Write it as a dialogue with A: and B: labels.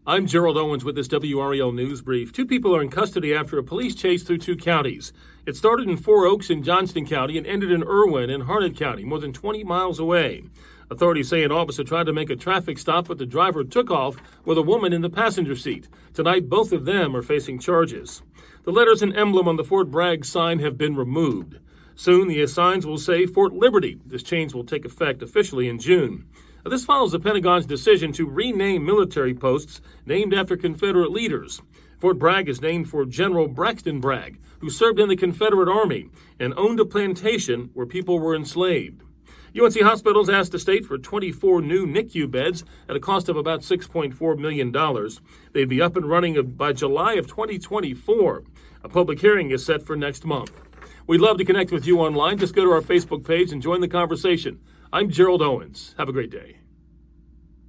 A: I'm Gerald Owens with this WREL News Brief. Two people are in custody after a police chase through two counties. It started in Four Oaks in Johnston County and ended in Irwin in Harnett County, more than 20 miles away. Authorities say an officer tried to make a traffic stop, but the driver took off with a woman in the passenger seat. Tonight, both of them are facing charges. The letters and emblem on the Fort Bragg sign have been removed. Soon, the signs will say Fort Liberty. This change will take effect officially in June. This follows the Pentagon's decision to rename military posts named after Confederate leaders. Fort Bragg is named for General Braxton Bragg, who served in the Confederate Army and owned a plantation where people were enslaved. UNC Hospitals asked the state for 24 new NICU beds at a cost of about $6.4 million. They'd be up and running by July of 2024. A public hearing is set for next month. We'd love to connect with you online. Just go to our Facebook page and join the conversation. I'm Gerald Owens. Have a great day.